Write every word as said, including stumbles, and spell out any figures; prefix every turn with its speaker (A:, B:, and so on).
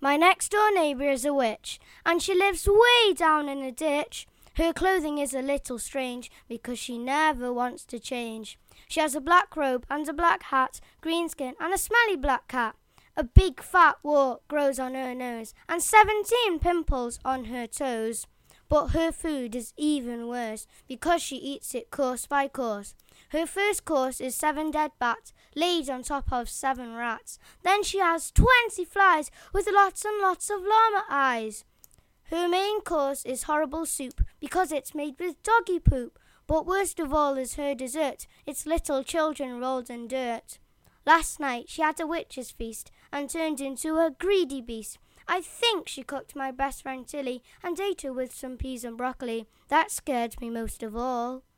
A: My next door neighbour is a witch, and she lives way down in a ditch. Her clothing is a little strange, because she never wants to change. She has a black robe and a black hat, green skin and a smelly black cat. A big fat wart grows on her nose, and seventeen pimples on her toes. But her food is even worse, because she eats it course by course. Her first course is seven dead bats, laid on top of seven rats. Then she has twenty flies, with lots and lots of llama eyes. Her main course is horrible soup, because it's made with doggy poop. But worst of all is her dessert, it's little children rolled in dirt. Last night she had a witch's feast, and turned into a greedy beast. I think she cooked my best friend Tilly, and ate her with some peas and broccoli. That scared me most of all.